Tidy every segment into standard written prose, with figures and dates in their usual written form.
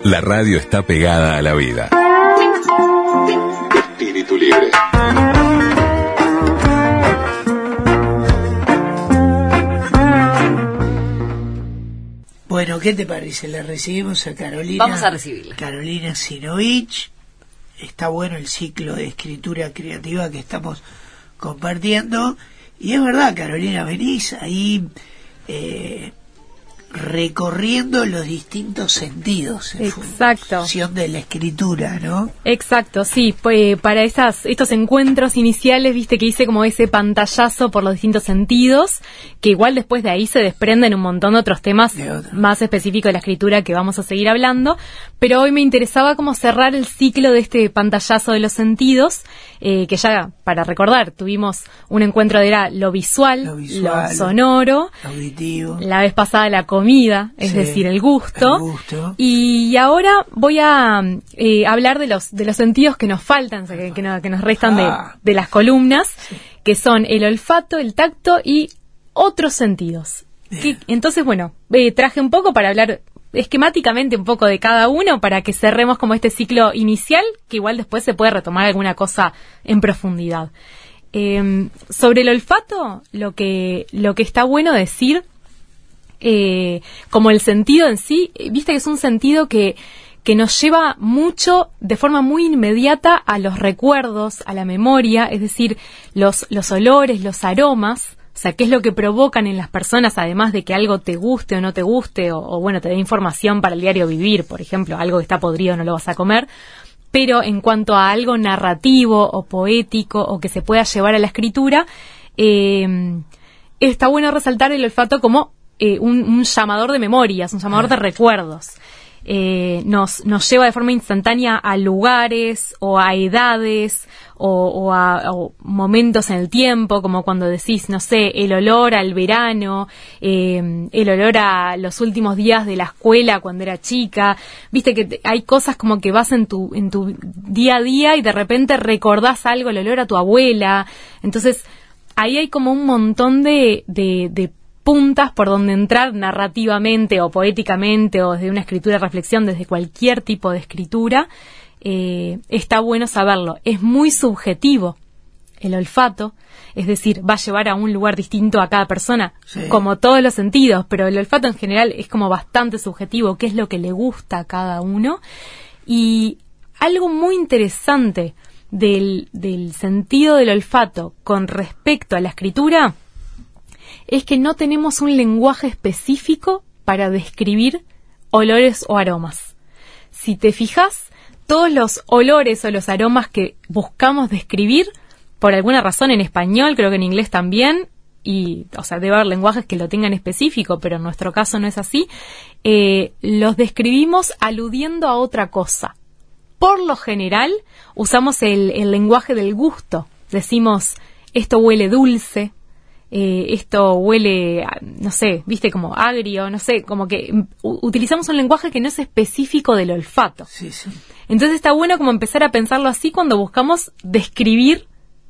La radio está pegada a la vida. Espíritu libre. Bueno, ¿qué te parece? Le recibimos a Carolina. Vamos a recibirla. Carolina Zinovich. Está bueno el ciclo de escritura creativa que estamos compartiendo. Y es verdad, Carolina, venís ahí recorriendo los distintos sentidos en función de la escritura, ¿no? Exacto, sí, pues para estos encuentros iniciales, viste que hice como ese pantallazo por los distintos sentidos, que igual después de ahí se desprenden un montón de otros temas más específicos de la escritura que vamos a seguir hablando, pero hoy me interesaba como cerrar el ciclo de este pantallazo de los sentidos, que ya, para recordar, tuvimos un encuentro de lo visual, lo sonoro, auditivo, la vez pasada la comida, es decir, el gusto. Y ahora voy a hablar de los sentidos que nos faltan, que nos restan de las columnas, que son el olfato, el tacto y otros sentidos. Entonces, bueno, traje un poco para hablar esquemáticamente un poco de cada uno para que cerremos como este ciclo inicial, que igual después se puede retomar alguna cosa en profundidad. Sobre el olfato, lo que está bueno decir, como el sentido en sí, viste que es un sentido que nos lleva mucho, de forma muy inmediata, a los recuerdos, a la memoria, es decir, los olores, los aromas. O sea, qué es lo que provocan en las personas, además de que algo te guste o no te guste, o bueno, te dé información para el diario vivir, por ejemplo, algo que está podrido no lo vas a comer. Pero en cuanto a algo narrativo o poético o que se pueda llevar a la escritura, está bueno resaltar el olfato como un llamador de memorias, un llamador de recuerdos. Nos lleva de forma instantánea a lugares o a edades o a momentos en el tiempo, como cuando decís, no sé, el olor al verano, el olor a los últimos días de la escuela cuando era chica. Viste que hay cosas como que vas en tu día a día y de repente recordás algo, el olor a tu abuela. Entonces ahí hay como un montón de puntas por donde entrar narrativamente o poéticamente o desde una escritura reflexión, desde cualquier tipo de escritura. Está bueno saberlo. Es muy subjetivo el olfato, es decir, va a llevar a un lugar distinto a cada persona, como todos los sentidos, pero el olfato en general es como bastante subjetivo, qué es lo que le gusta a cada uno. Y algo muy interesante del sentido del olfato con respecto a la escritura es que no tenemos un lenguaje específico para describir olores o aromas. Si te fijas, todos los olores o los aromas que buscamos describir, por alguna razón en español, creo que en inglés también, o sea, debe haber lenguajes que lo tengan específico, pero en nuestro caso no es así, los describimos aludiendo a otra cosa. Por lo general, usamos el lenguaje del gusto. Decimos, esto huele dulce, esto huele, no sé, viste, como agrio, no sé, como que utilizamos un lenguaje que no es específico del olfato. Entonces está bueno como empezar a pensarlo así cuando buscamos describir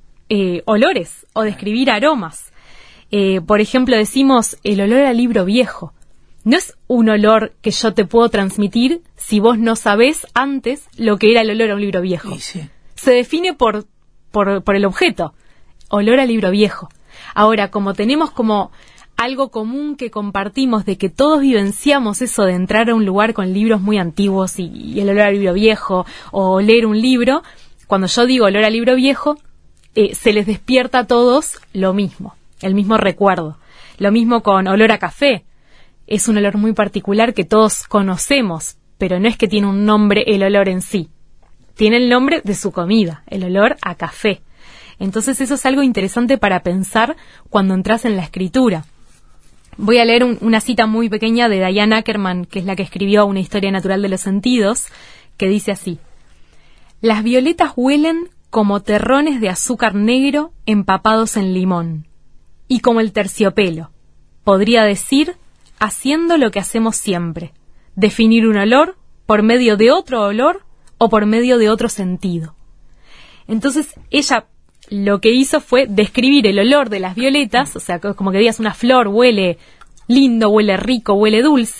olores o describir aromas. Por ejemplo, decimos el olor al libro viejo. No es un olor que yo te puedo transmitir si vos no sabés antes lo que era el olor a un libro viejo. Se define por el objeto, olor al libro viejo. Ahora, como tenemos como algo común que compartimos de que todos vivenciamos eso de entrar a un lugar con libros muy antiguos y el olor al libro viejo o leer un libro, cuando yo digo olor al libro viejo, se les despierta a todos lo mismo, el mismo recuerdo. Lo mismo con olor a café. Es un olor muy particular que todos conocemos, pero no es que tiene un nombre el olor en sí. Tiene el nombre de su comida, el olor a café. Entonces eso es algo interesante para pensar cuando entras en la escritura. Voy a leer una cita muy pequeña de Diane Ackerman, que es la que escribió Una historia natural de los sentidos, que dice así: las violetas huelen como terrones de azúcar negro empapados en limón, y como el terciopelo, podría decir, haciendo lo que hacemos siempre, definir un olor por medio de otro olor o por medio de otro sentido. Entonces ella lo que hizo fue describir el olor de las violetas, o sea, como que digas una flor huele lindo, huele rico, huele dulce,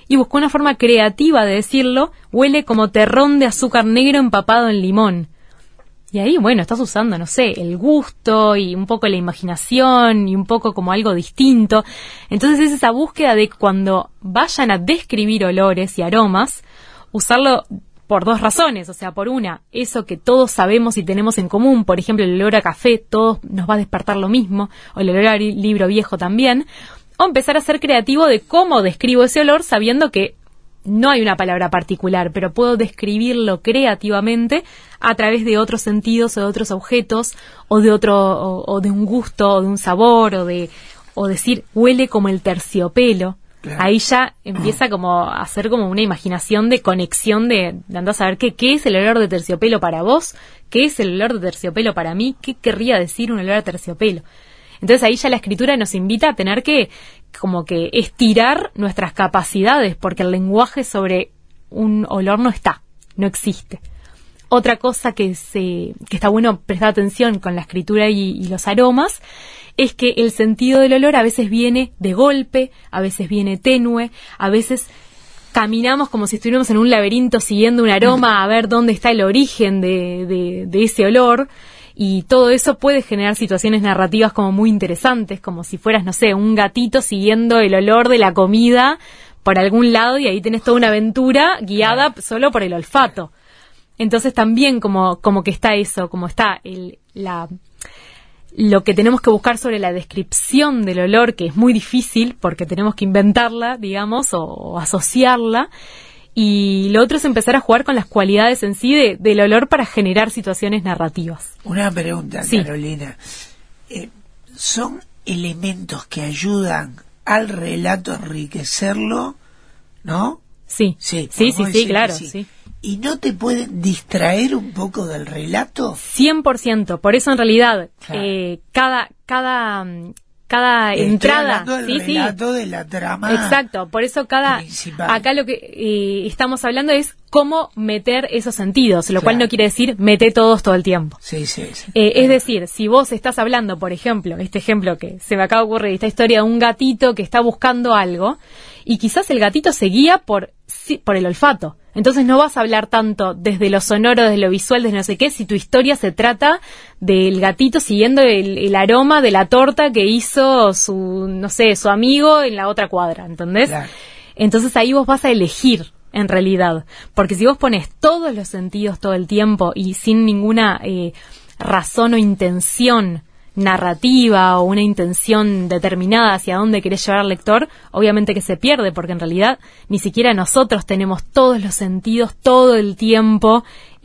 y buscó una forma creativa de decirlo, huele como terrón de azúcar negro empapado en limón. Y ahí, bueno, estás usando, no sé, el gusto y un poco la imaginación y un poco como algo distinto. Entonces es esa búsqueda de cuando vayan a describir olores y aromas, usarlo por dos razones. O sea, por una, eso que todos sabemos y tenemos en común, por ejemplo, el olor a café, todos nos va a despertar lo mismo, o el olor a libro viejo también. O empezar a ser creativo de cómo describo ese olor sabiendo que no hay una palabra particular, pero puedo describirlo creativamente a través de otros sentidos o de otros objetos o de otro o de un gusto o de un sabor o decir huele como el terciopelo. Claro. Ahí ya empieza como a hacer como una imaginación de conexión de andar a saber qué es el olor de terciopelo para vos, qué es el olor de terciopelo para mí, qué querría decir un olor a terciopelo. Entonces ahí ya la escritura nos invita a tener que como que estirar nuestras capacidades, porque el lenguaje sobre un olor no existe. Otra cosa que está bueno prestar atención con la escritura y los aromas es que el sentido del olor a veces viene de golpe, a veces viene tenue, a veces caminamos como si estuviéramos en un laberinto siguiendo un aroma a ver dónde está el origen de ese olor. Y todo eso puede generar situaciones narrativas como muy interesantes, como si fueras, no sé, un gatito siguiendo el olor de la comida por algún lado y ahí tenés toda una aventura guiada solo por el olfato. Entonces también como que está eso, como está lo que tenemos que buscar sobre la descripción del olor, que es muy difícil porque tenemos que inventarla, digamos, o asociarla. Y lo otro es empezar a jugar con las cualidades en sí del olor para generar situaciones narrativas. Una pregunta, sí. Carolina. ¿Son elementos que ayudan al relato a enriquecerlo, no? Sí, sí, claro. Sí. ¿Y no te pueden distraer un poco del relato? 100%. Por eso, en realidad, claro. Cada entrada, relato de la trama. Exacto, por eso principal. Acá lo que estamos hablando es cómo meter esos sentidos, lo cual no quiere decir mete todos todo el tiempo. Sí. Es decir, si vos estás hablando, por ejemplo, este ejemplo que se me acaba de ocurrir, esta historia de un gatito que está buscando algo y quizás el gatito se guía por el olfato. Entonces no vas a hablar tanto desde lo sonoro, desde lo visual, desde no sé qué, si tu historia se trata del gatito siguiendo el aroma de la torta que hizo su amigo en la otra cuadra, ¿entendés? Claro. Entonces ahí vos vas a elegir, en realidad. Porque si vos pones todos los sentidos todo el tiempo y sin ninguna razón o intención narrativa o una intención determinada hacia dónde querés llevar al lector, obviamente que se pierde, porque en realidad ni siquiera nosotros tenemos todos los sentidos todo el tiempo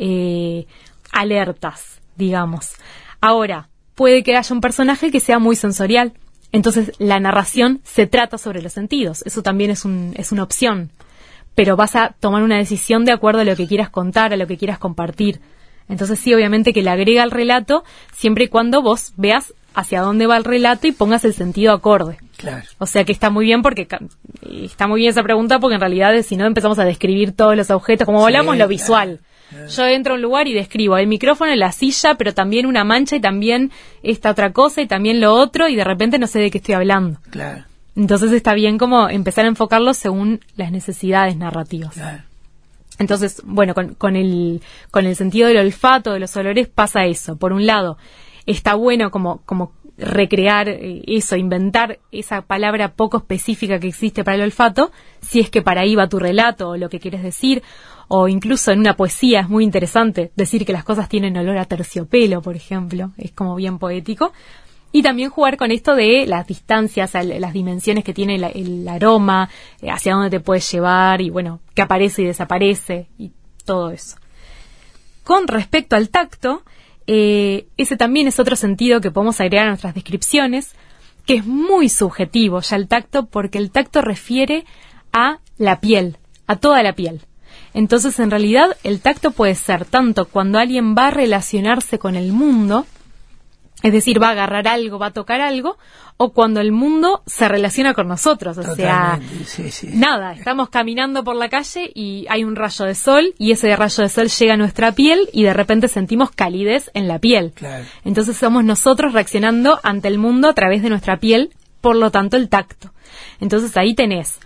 alertas, digamos. Ahora, puede que haya un personaje que sea muy sensorial, entonces la narración se trata sobre los sentidos, eso también es una opción, pero vas a tomar una decisión de acuerdo a lo que quieras contar, a lo que quieras compartir. Entonces sí, obviamente que le agrega al relato siempre y cuando vos veas hacia dónde va el relato y pongas el sentido acorde. Claro. O sea que está muy bien está muy bien esa pregunta porque en realidad si no empezamos a describir todos los objetos, como hablamos lo visual. Claro. Yo entro a un lugar y describo el micrófono, la silla, pero también una mancha y también esta otra cosa y también lo otro y de repente no sé de qué estoy hablando. Claro. Entonces está bien como empezar a enfocarlo según las necesidades narrativas. Claro. Entonces, bueno, con el sentido del olfato, de los olores, pasa eso. Por un lado, está bueno como recrear eso, inventar esa palabra poco específica que existe para el olfato, si es que para ahí va tu relato o lo que quieres decir, o incluso en una poesía es muy interesante decir que las cosas tienen olor a terciopelo, por ejemplo, es como bien poético. Y también jugar con esto de las distancias, las dimensiones que tiene el aroma, hacia dónde te puedes llevar y bueno, que aparece y desaparece y todo eso. Con respecto al tacto, ese también es otro sentido que podemos agregar a nuestras descripciones, que es muy subjetivo ya el tacto, porque el tacto refiere a la piel, a toda la piel. Entonces, en realidad, el tacto puede ser tanto cuando alguien va a relacionarse con el mundo, es decir, va a agarrar algo, va a tocar algo, o cuando el mundo se relaciona con nosotros. O Totalmente, sea, nada, estamos caminando por la calle y hay un rayo de sol y ese rayo de sol llega a nuestra piel y de repente sentimos calidez en la piel. Claro. Entonces somos nosotros reaccionando ante el mundo a través de nuestra piel, por lo tanto el tacto. Entonces ahí tenés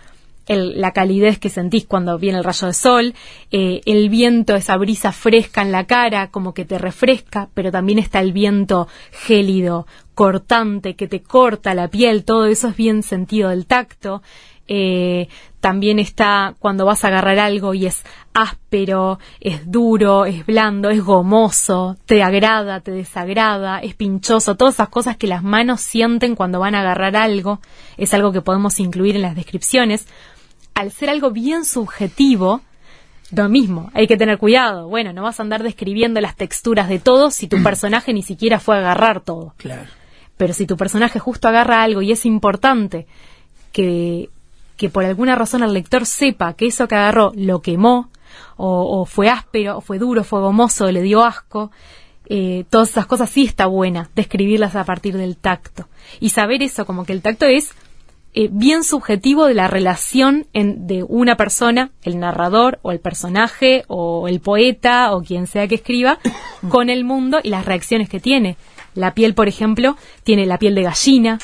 la calidez que sentís cuando viene el rayo de sol, el viento, esa brisa fresca en la cara, como que te refresca, pero también está el viento gélido, cortante, que te corta la piel, todo eso es bien sentido del tacto. También está cuando vas a agarrar algo y es áspero, es duro, es blando, es gomoso, te agrada, te desagrada, es pinchoso, todas esas cosas que las manos sienten cuando van a agarrar algo, es algo que podemos incluir en las descripciones. Al ser algo bien subjetivo, lo mismo, hay que tener cuidado. Bueno, no vas a andar describiendo las texturas de todo si tu personaje ni siquiera fue a agarrar todo. Claro. Pero si tu personaje justo agarra algo y es importante que por alguna razón el lector sepa que eso que agarró lo quemó, o fue áspero, o fue duro, fue gomoso, le dio asco, todas esas cosas sí está buena describirlas a partir del tacto. Y saber eso, como que el tacto es bien subjetivo de la relación de una persona, el narrador, o el personaje, o el poeta, o quien sea que escriba, con el mundo y las reacciones que tiene. La piel, por ejemplo, tiene la piel de gallina,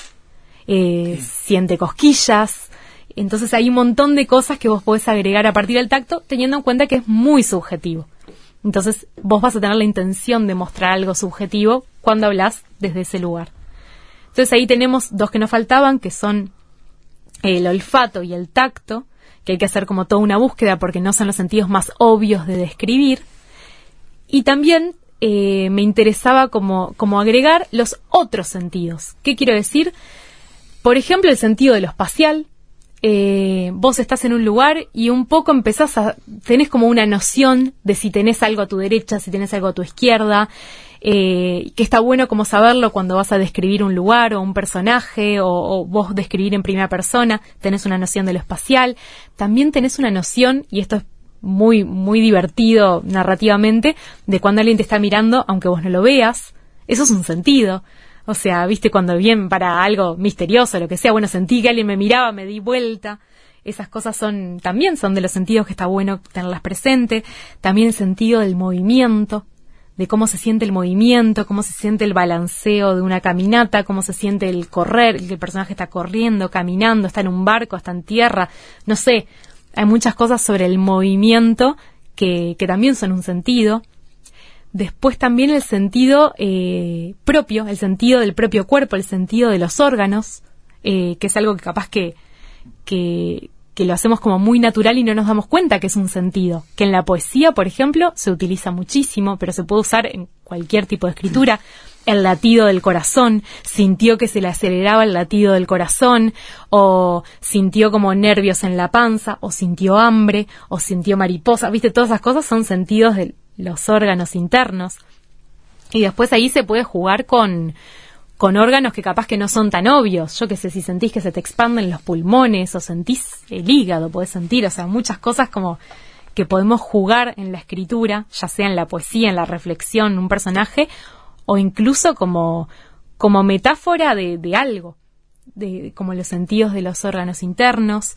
siente cosquillas. Entonces hay un montón de cosas que vos podés agregar a partir del tacto, teniendo en cuenta que es muy subjetivo. Entonces vos vas a tener la intención de mostrar algo subjetivo cuando hablás desde ese lugar. Entonces ahí tenemos dos que nos faltaban, que son el olfato y el tacto, que hay que hacer como toda una búsqueda porque no son los sentidos más obvios de describir. Y también me interesaba como agregar los otros sentidos. ¿Qué quiero decir? Por ejemplo, el sentido de lo espacial. Vos estás en un lugar y un poco tenés como una noción de si tenés algo a tu derecha, si tenés algo a tu izquierda, que está bueno como saberlo cuando vas a describir un lugar o un personaje, o vos describir en primera persona, tenés una noción de lo espacial. También tenés una noción, y esto es muy, muy divertido narrativamente, de cuando alguien te está mirando aunque vos no lo veas. Eso es un sentido. O sea, viste, cuando bien para algo misterioso, lo que sea, bueno, sentí que alguien me miraba, me di vuelta. Esas cosas también son de los sentidos que está bueno tenerlas presentes. También el sentido del movimiento, de cómo se siente el movimiento, cómo se siente el balanceo de una caminata, cómo se siente el correr, que el personaje está corriendo, caminando, está en un barco, está en tierra. No sé, hay muchas cosas sobre el movimiento que también son un sentido. Después también el sentido propio, el sentido del propio cuerpo, el sentido de los órganos, que es algo que capaz que lo hacemos como muy natural y no nos damos cuenta que es un sentido. Que en la poesía, por ejemplo, se utiliza muchísimo, pero se puede usar en cualquier tipo de escritura. El latido del corazón, sintió que se le aceleraba el latido del corazón, o sintió como nervios en la panza, o sintió hambre, o sintió mariposa. Viste, todas esas cosas son sentidos de los órganos internos. Y después ahí se puede jugar con órganos que capaz que no son tan obvios. Yo qué sé, si sentís que se te expanden los pulmones, o sentís el hígado, podés sentir, o sea, muchas cosas como que podemos jugar en la escritura, ya sea en la poesía, en la reflexión, un personaje, o incluso como metáfora de algo, como los sentidos de los órganos internos.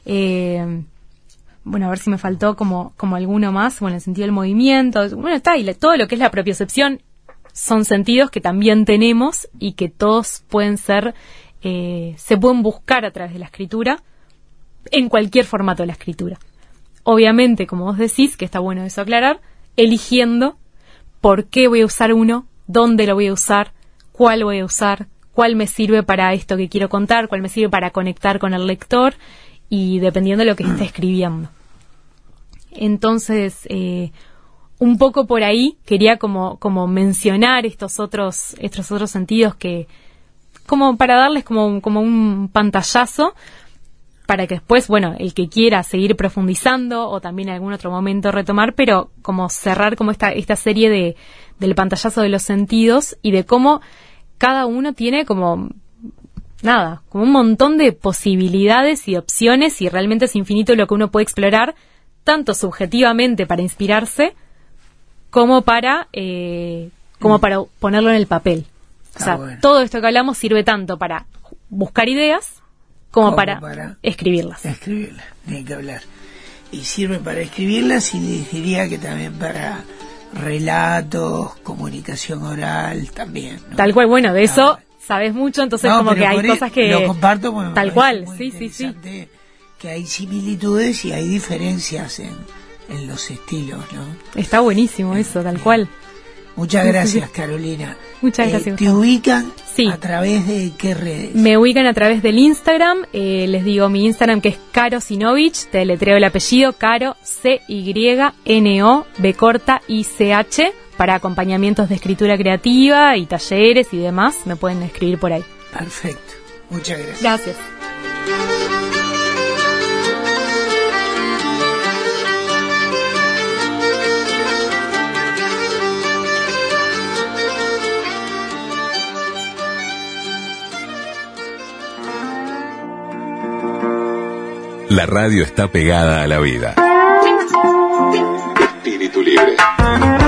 Bueno, a ver si me faltó como alguno más. Bueno, el sentido del movimiento. Bueno, está, y todo lo que es la propiocepción son sentidos que también tenemos y que todos pueden ser, se pueden buscar a través de la escritura, en cualquier formato de la escritura. Obviamente, como vos decís, que está bueno eso aclarar, eligiendo por qué voy a usar uno, dónde lo voy a usar, cuál voy a usar, cuál me sirve para esto que quiero contar, cuál me sirve para conectar con el lector, y dependiendo de lo que esté escribiendo. Entonces, un poco por ahí quería como mencionar estos otros sentidos, que como para darles como un pantallazo, para que después, bueno, el que quiera seguir profundizando o también en algún otro momento retomar, pero como cerrar como esta serie del pantallazo de los sentidos, y de cómo cada uno tiene como un montón de posibilidades y opciones, y realmente es infinito lo que uno puede explorar, tanto subjetivamente para inspirarse, como para ponerlo en el papel. O sea, bueno, todo esto que hablamos sirve tanto para buscar ideas como para escribirlas. Escribirlas, ni que hablar. Y sirve para escribirlas, y diría que también para relatos, comunicación oral también, ¿no? Tal cual, bueno, de eso sabes mucho, entonces como que hay cosas que... Lo comparto, bueno, tal cual, sí. que hay similitudes y hay diferencias en los estilos, ¿no? Está buenísimo eso, tal cual. Muchas gracias, Carolina. Muchas gracias. ¿Te ubican Sí. a través de qué redes? Me ubican a través del Instagram. Les digo mi Instagram, que es Caro Sinovich. Te deletreo el apellido, Caro, CYNOBICH, para acompañamientos de escritura creativa y talleres y demás. Me pueden escribir por ahí. Perfecto. Muchas gracias. Gracias. La radio está pegada a la vida. Espíritu libre.